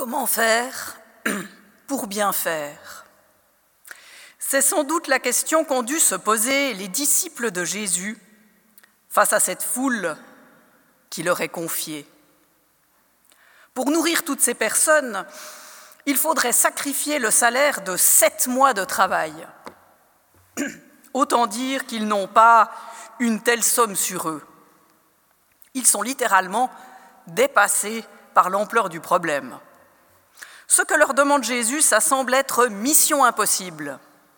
Comment faire pour bien faire? C'est sans doute la question qu'ont dû se poser les disciples de Jésus face à cette foule qui leur est confiée. Pour nourrir toutes ces personnes, il faudrait sacrifier le salaire de 7 mois de travail. Autant dire qu'ils n'ont pas une telle somme sur eux. Ils sont littéralement dépassés par l'ampleur du problème. Ce que leur demande Jésus, ça semble être mission impossible.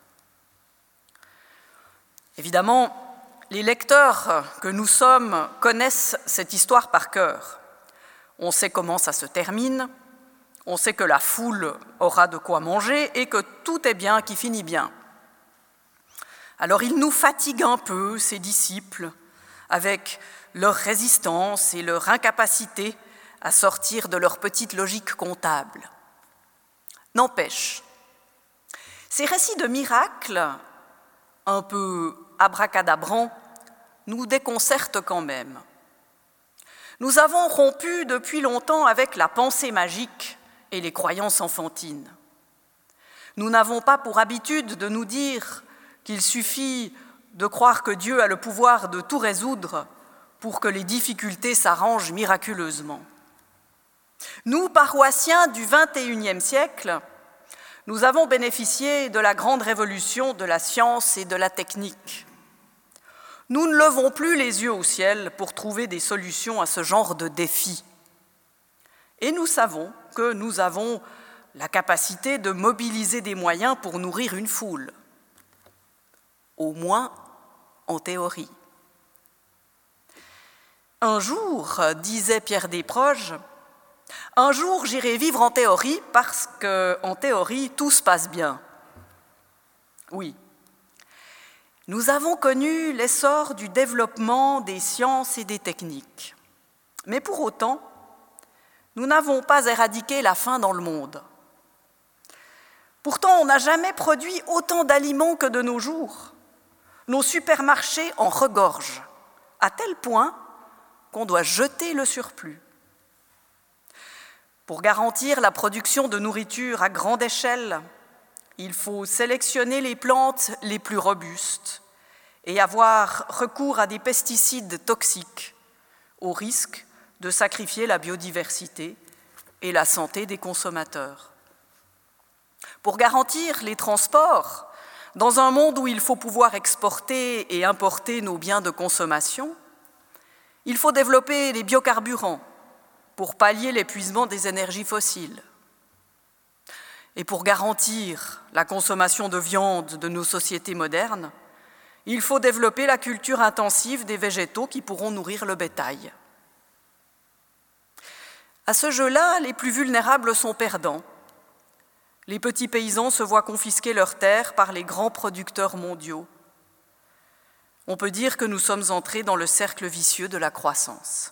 Évidemment, les lecteurs que nous sommes connaissent cette histoire par cœur. On sait comment ça se termine, on sait que la foule aura de quoi manger et que tout est bien qui finit bien. Alors ils nous fatiguent un peu, ces disciples, avec leur résistance et leur incapacité à sortir de leur petite logique comptable. N'empêche, ces récits de miracles, un peu abracadabrants, nous déconcertent quand même. Nous avons rompu depuis longtemps avec la pensée magique et les croyances enfantines. Nous n'avons pas pour habitude de nous dire qu'il suffit de croire que Dieu a le pouvoir de tout résoudre pour que les difficultés s'arrangent miraculeusement. Nous, paroissiens du XXIe siècle, nous avons bénéficié de la grande révolution de la science et de la technique. Nous ne levons plus les yeux au ciel pour trouver des solutions à ce genre de défis. Et nous savons que nous avons la capacité de mobiliser des moyens pour nourrir une foule. Au moins en théorie. Un jour, disait Pierre Desproges, un jour j'irai vivre en théorie parce qu'en théorie tout se passe bien. Oui. Nous avons connu l'essor du développement des sciences et des techniques. Mais pour autant, nous n'avons pas éradiqué la faim dans le monde. Pourtant, on n'a jamais produit autant d'aliments que de nos jours. Nos supermarchés en regorgent, à tel point qu'on doit jeter le surplus. Pour garantir la production de nourriture à grande échelle, il faut sélectionner les plantes les plus robustes et avoir recours à des pesticides toxiques, au risque de sacrifier la biodiversité et la santé des consommateurs. Pour garantir les transports, dans un monde où il faut pouvoir exporter et importer nos biens de consommation, il faut développer des biocarburants pour pallier l'épuisement des énergies fossiles. Et pour garantir la consommation de viande de nos sociétés modernes, il faut développer la culture intensive des végétaux qui pourront nourrir le bétail. À ce jeu-là, les plus vulnérables sont perdants. Les petits paysans se voient confisquer leurs terres par les grands producteurs mondiaux. On peut dire que nous sommes entrés dans le cercle vicieux de la croissance.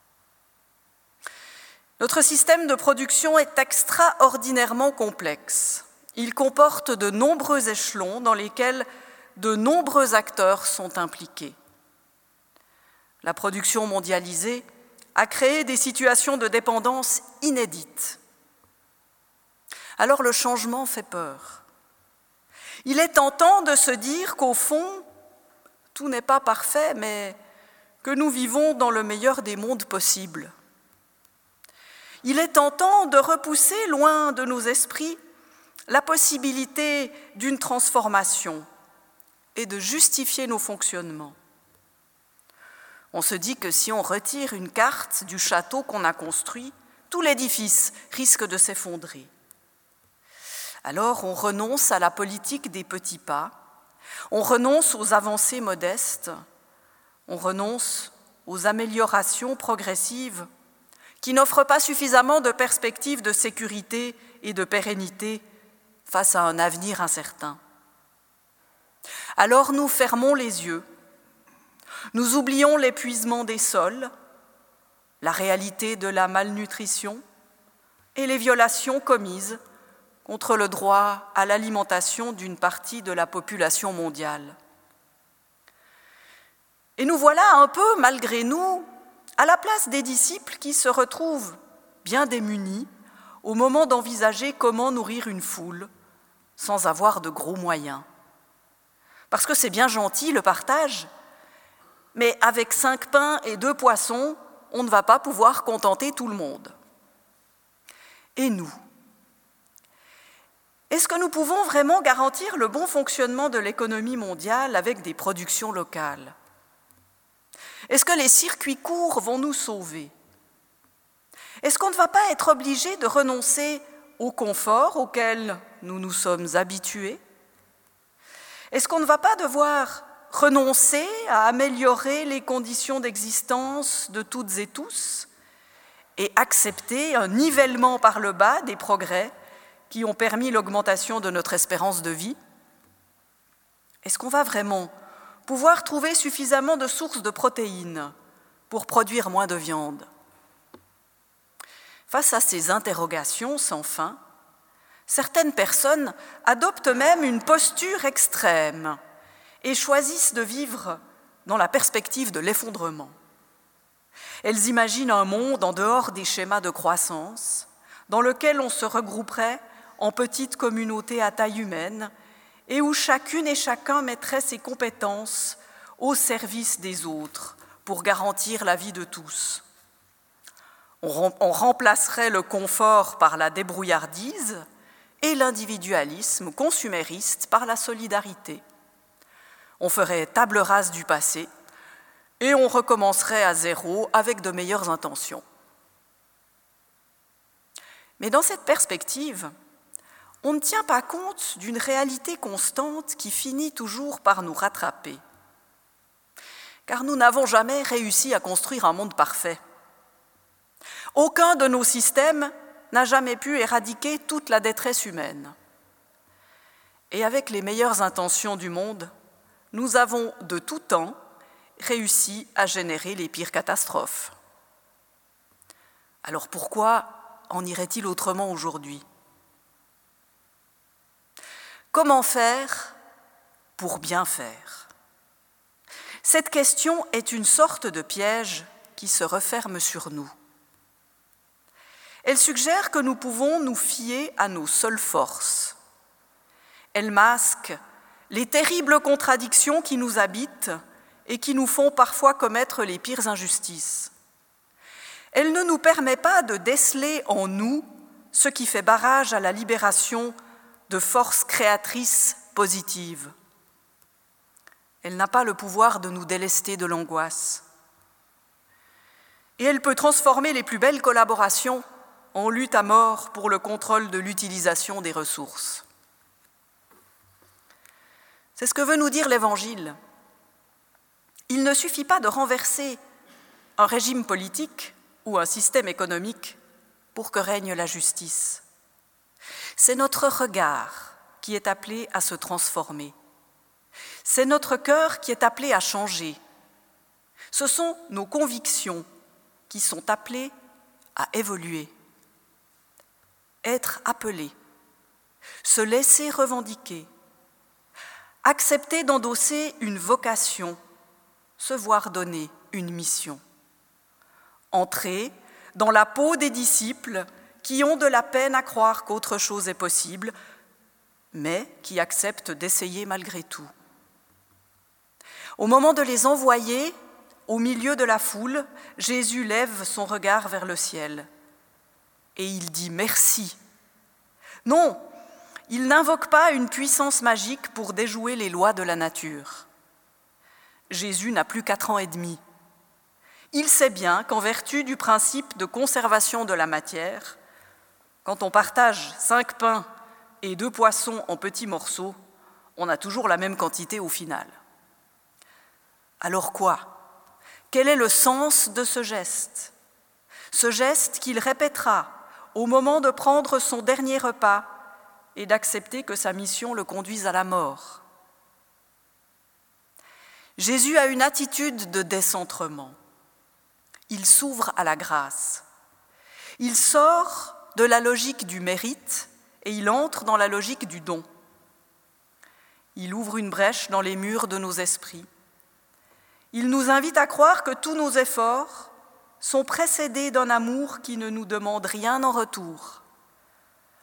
Notre système de production est extraordinairement complexe. Il comporte de nombreux échelons dans lesquels de nombreux acteurs sont impliqués. La production mondialisée a créé des situations de dépendance inédites. Alors le changement fait peur. Il est tentant de se dire qu'au fond, tout n'est pas parfait, mais que nous vivons dans le meilleur des mondes possibles. Il est tentant de repousser loin de nos esprits la possibilité d'une transformation et de justifier nos fonctionnements. On se dit que si on retire une carte du château qu'on a construit, tout l'édifice risque de s'effondrer. Alors on renonce à la politique des petits pas, on renonce aux avancées modestes, on renonce aux améliorations progressives qui n'offrent pas suffisamment de perspectives de sécurité et de pérennité face à un avenir incertain. Alors nous fermons les yeux, nous oublions l'épuisement des sols, la réalité de la malnutrition et les violations commises contre le droit à l'alimentation d'une partie de la population mondiale. Et nous voilà un peu, malgré nous, à la place des disciples qui se retrouvent bien démunis au moment d'envisager comment nourrir une foule sans avoir de gros moyens. Parce que c'est bien gentil le partage, mais avec 5 pains et 2 poissons, on ne va pas pouvoir contenter tout le monde. Et nous? Est-ce que nous pouvons vraiment garantir le bon fonctionnement de l'économie mondiale avec des productions locales? Est-ce que les circuits courts vont nous sauver? Est-ce qu'on ne va pas être obligé de renoncer au confort auquel nous nous sommes habitués? Est-ce qu'on ne va pas devoir renoncer à améliorer les conditions d'existence de toutes et tous et accepter un nivellement par le bas des progrès qui ont permis l'augmentation de notre espérance de vie? Est-ce qu'on va vraiment pouvoir trouver suffisamment de sources de protéines pour produire moins de viande? Face à ces interrogations sans fin, certaines personnes adoptent même une posture extrême et choisissent de vivre dans la perspective de l'effondrement. Elles imaginent un monde en dehors des schémas de croissance, dans lequel on se regrouperait en petites communautés à taille humaine et où chacune et chacun mettrait ses compétences au service des autres pour garantir la vie de tous. On remplacerait le confort par la débrouillardise et l'individualisme consumériste par la solidarité. On ferait table rase du passé et on recommencerait à zéro avec de meilleures intentions. Mais dans cette perspective, on ne tient pas compte d'une réalité constante qui finit toujours par nous rattraper. Car nous n'avons jamais réussi à construire un monde parfait. Aucun de nos systèmes n'a jamais pu éradiquer toute la détresse humaine. Et avec les meilleures intentions du monde, nous avons de tout temps réussi à générer les pires catastrophes. Alors pourquoi en irait-il autrement aujourd'hui? Comment faire pour bien faire? Cette question est une sorte de piège qui se referme sur nous. Elle suggère que nous pouvons nous fier à nos seules forces. Elle masque les terribles contradictions qui nous habitent et qui nous font parfois commettre les pires injustices. Elle ne nous permet pas de déceler en nous ce qui fait barrage à la libération de forces créatrices positives. Elle n'a pas le pouvoir de nous délester de l'angoisse. Et elle peut transformer les plus belles collaborations en lutte à mort pour le contrôle de l'utilisation des ressources. C'est ce que veut nous dire l'Évangile. Il ne suffit pas de renverser un régime politique ou un système économique pour que règne la justice. C'est notre regard qui est appelé à se transformer. C'est notre cœur qui est appelé à changer. Ce sont nos convictions qui sont appelées à évoluer. Être appelé, se laisser revendiquer, accepter d'endosser une vocation, se voir donner une mission. Entrer dans la peau des disciples qui ont de la peine à croire qu'autre chose est possible, mais qui acceptent d'essayer malgré tout. Au moment de les envoyer, au milieu de la foule, Jésus lève son regard vers le ciel et il dit « merci ». Non, il n'invoque pas une puissance magique pour déjouer les lois de la nature. Jésus n'a plus 4 ans et demi. Il sait bien qu'en vertu du principe de conservation de la matière, quand on partage 5 pains et 2 poissons en petits morceaux, on a toujours la même quantité au final. Alors quoi? Quel est le sens de ce geste? Ce geste qu'il répétera au moment de prendre son dernier repas et d'accepter que sa mission le conduise à la mort. Jésus a une attitude de décentrement. Il s'ouvre à la grâce. Il sort de la logique du mérite et il entre dans la logique du don. Il ouvre une brèche dans les murs de nos esprits. Il nous invite à croire que tous nos efforts sont précédés d'un amour qui ne nous demande rien en retour,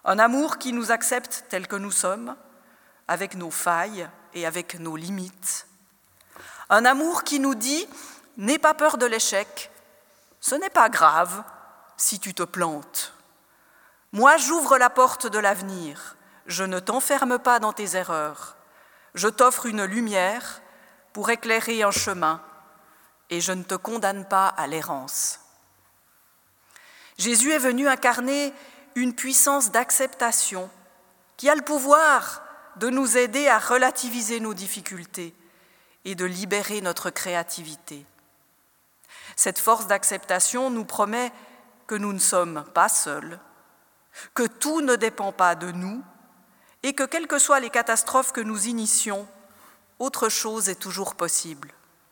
Un amour qui nous accepte tels que nous sommes, avec nos failles et avec nos limites. Un amour qui nous dit « N'aie pas peur de l'échec, ce n'est pas grave si tu te plantes. Moi, j'ouvre la porte de l'avenir, je ne t'enferme pas dans tes erreurs. Je t'offre une lumière pour éclairer un chemin et je ne te condamne pas à l'errance. » Jésus est venu incarner une puissance d'acceptation qui a le pouvoir de nous aider à relativiser nos difficultés et de libérer notre créativité. Cette force d'acceptation nous promet que nous ne sommes pas seuls, que tout ne dépend pas de nous et que, quelles que soient les catastrophes que nous initions, autre chose est toujours possible.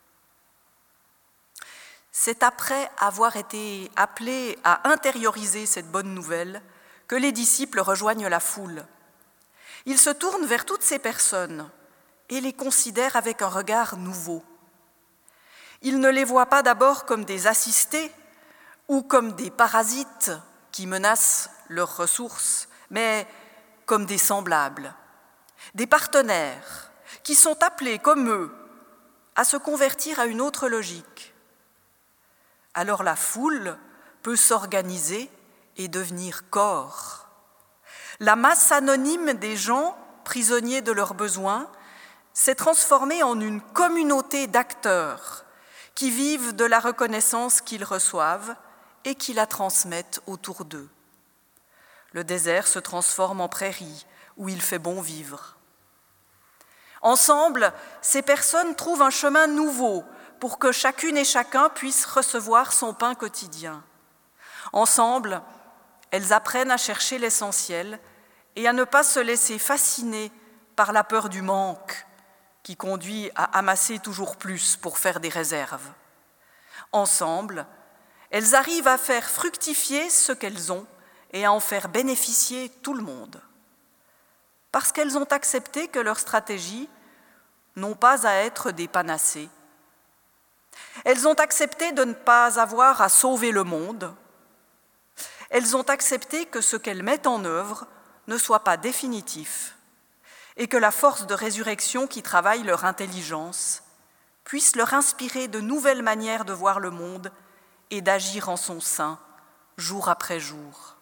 C'est après avoir été appelés à intérioriser cette bonne nouvelle que les disciples rejoignent la foule. Ils se tournent vers toutes ces personnes et les considèrent avec un regard nouveau. Ils ne les voient pas d'abord comme des assistés ou comme des parasites qui menacent leurs ressources, mais comme des semblables, des partenaires qui sont appelés comme eux à se convertir à une autre logique. Alors la foule peut s'organiser et devenir corps. La masse anonyme des gens, prisonniers de leurs besoins, s'est transformée en une communauté d'acteurs qui vivent de la reconnaissance qu'ils reçoivent et qui la transmettent autour d'eux. Le désert se transforme en prairie où il fait bon vivre. Ensemble, ces personnes trouvent un chemin nouveau pour que chacune et chacun puisse recevoir son pain quotidien. Ensemble, elles apprennent à chercher l'essentiel et à ne pas se laisser fasciner par la peur du manque qui conduit à amasser toujours plus pour faire des réserves. Ensemble, elles arrivent à faire fructifier ce qu'elles ont et à en faire bénéficier tout le monde. Parce qu'elles ont accepté que leurs stratégies n'ont pas à être des panacées. Elles ont accepté de ne pas avoir à sauver le monde. Elles ont accepté que ce qu'elles mettent en œuvre ne soit pas définitif et que la force de résurrection qui travaille leur intelligence puisse leur inspirer de nouvelles manières de voir le monde et d'agir en son sein, jour après jour.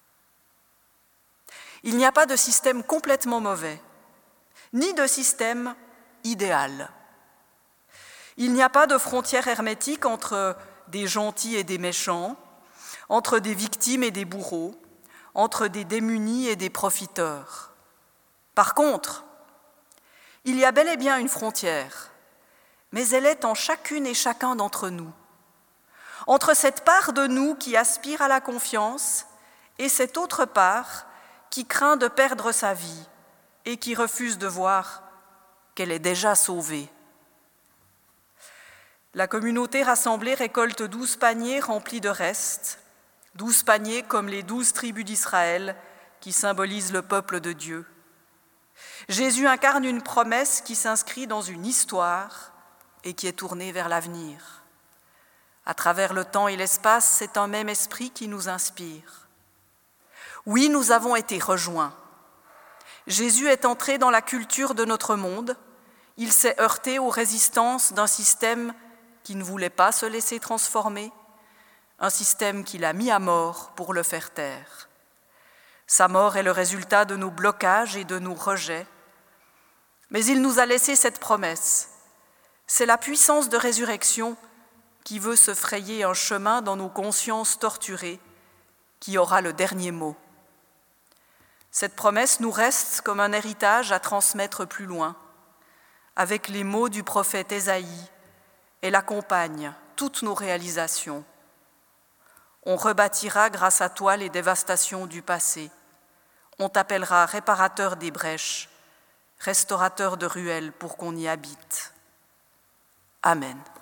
Il n'y a pas de système complètement mauvais, ni de système idéal. Il n'y a pas de frontière hermétique entre des gentils et des méchants, entre des victimes et des bourreaux, entre des démunis et des profiteurs. Par contre, il y a bel et bien une frontière, mais elle est en chacune et chacun d'entre nous. Entre cette part de nous qui aspire à la confiance et cette autre part qui craint de perdre sa vie et qui refuse de voir qu'elle est déjà sauvée. La communauté rassemblée récolte 12 paniers remplis de restes, 12 paniers comme les 12 tribus d'Israël qui symbolisent le peuple de Dieu. Jésus incarne une promesse qui s'inscrit dans une histoire et qui est tournée vers l'avenir. À travers le temps et l'espace, c'est un même esprit qui nous inspire. Oui, nous avons été rejoints. Jésus est entré dans la culture de notre monde. Il s'est heurté aux résistances d'un système qui ne voulait pas se laisser transformer, un système qu'il a mis à mort pour le faire taire. Sa mort est le résultat de nos blocages et de nos rejets, mais il nous a laissé cette promesse. C'est la puissance de résurrection qui veut se frayer un chemin dans nos consciences torturées, qui aura le dernier mot. Cette promesse nous reste comme un héritage à transmettre plus loin. Avec les mots du prophète Ésaïe, elle accompagne toutes nos réalisations. On rebâtira grâce à toi les dévastations du passé. On t'appellera réparateur des brèches, restaurateur de ruelles pour qu'on y habite. Amen.